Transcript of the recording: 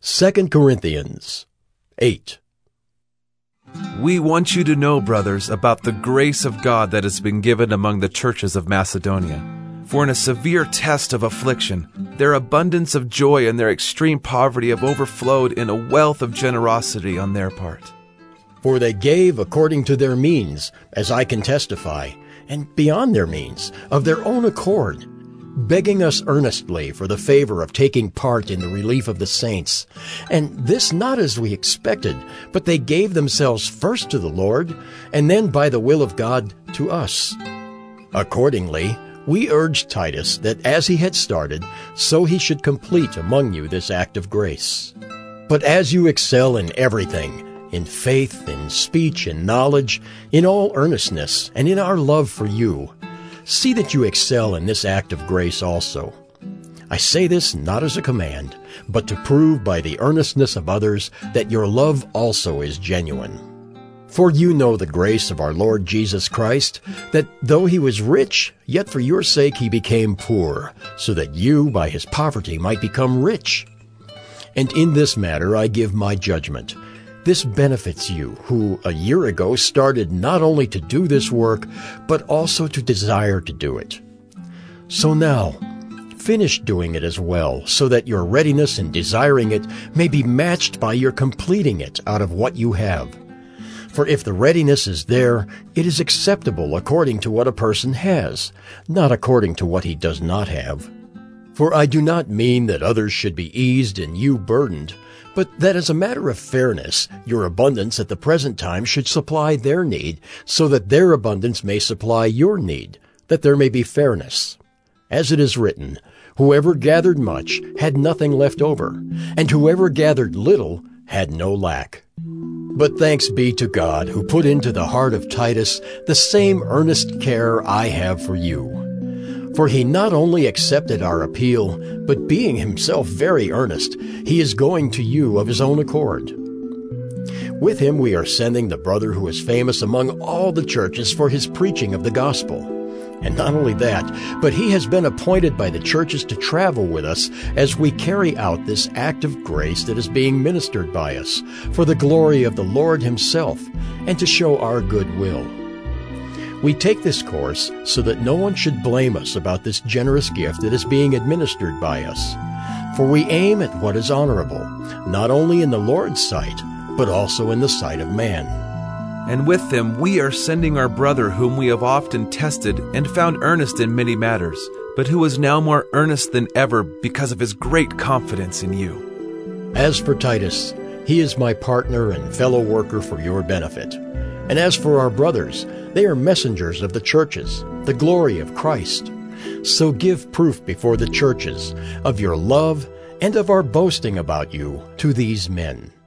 2 Corinthians 8. We want you to know, brothers, about the grace of God that has been given among the churches of Macedonia. For in a severe test of affliction, their abundance of joy and their extreme poverty have overflowed in a wealth of generosity on their part. For they gave according to their means, as I can testify, and beyond their means, of their own accord, begging us earnestly for the favor of taking part in the relief of the saints. And this not as we expected, but they gave themselves first to the Lord, and then by the will of God to us. Accordingly, we urged Titus that as he had started, so he should complete among you this act of grace. But as you excel in everything, in faith, in speech, in knowledge, in all earnestness, and in our love for you, see that you excel in this act of grace also. I say this not as a command, but to prove by the earnestness of others that your love also is genuine. For you know the grace of our Lord Jesus Christ, that though he was rich, yet for your sake he became poor, so that you by his poverty might become rich. And in this matter I give my judgment. This benefits you, who a year ago started not only to do this work, but also to desire to do it. So now, finish doing it as well, so that your readiness in desiring it may be matched by your completing it out of what you have. For if the readiness is there, it is acceptable according to what a person has, not according to what he does not have. For I do not mean that others should be eased and you burdened, but that as a matter of fairness, your abundance at the present time should supply their need, so that their abundance may supply your need, that there may be fairness. As it is written, whoever gathered much had nothing left over, and whoever gathered little had no lack. But thanks be to God, who put into the heart of Titus the same earnest care I have for you. For he not only accepted our appeal, but being himself very earnest, he is going to you of his own accord. With him we are sending the brother who is famous among all the churches for his preaching of the gospel. And not only that, but he has been appointed by the churches to travel with us as we carry out this act of grace that is being ministered by us, for the glory of the Lord himself, and to show our good will. We take this course so that no one should blame us about this generous gift that is being administered by us. For we aim at what is honorable, not only in the Lord's sight, but also in the sight of man. And with them we are sending our brother whom we have often tested and found earnest in many matters, but who is now more earnest than ever because of his great confidence in you. As for Titus, he is my partner and fellow worker for your benefit. And as for our brothers, they are messengers of the churches, the glory of Christ. So give proof before the churches of your love and of our boasting about you to these men.